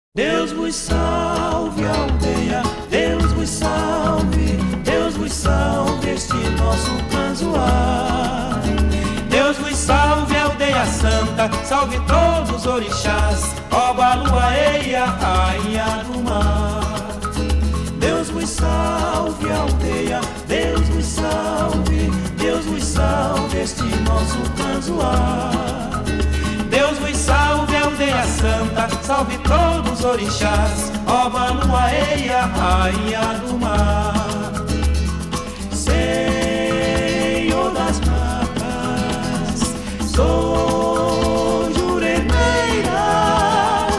Deus vos salve, aldeia, Deus vos salve este nosso canzoar. Deus vos salve, aldeia santa, salve todos os orixás, ó Balua, eia, rainha do mar. Deus vos salve, aldeia, Deus vos salve este nosso canzoar. Deus vos salve, aldeia santa, salve todos os orixás, ó Balua, eia, rainha do mar. Senhor das matas, sou juremeira,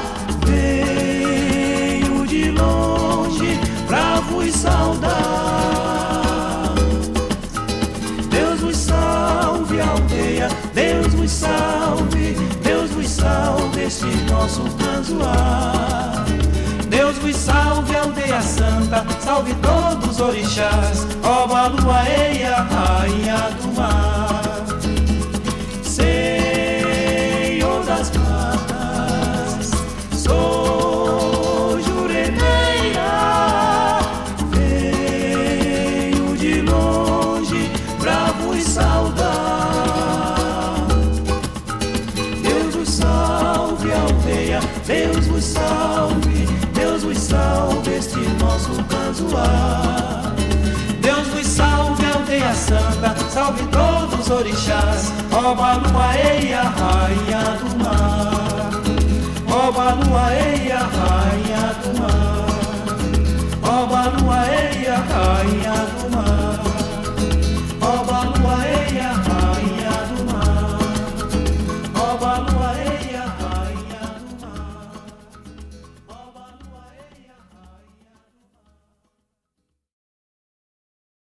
venho de longe pra vos saudar. Deus vos salve, aldeia, Deus vos salve este nosso canzoar. Deus vos salve, aldeia santa, salve todos os orixás, ó Balua, eia, rainha do mar. Senhor das matas, sou juremeira, venho de longe pra vos saudar. Deus vos salve este nosso canzoar. Deus vos salve, aldeia santa, salve todos os orixás, ó Balua, eia, rainha do mar. Ó Balua, eia, rainha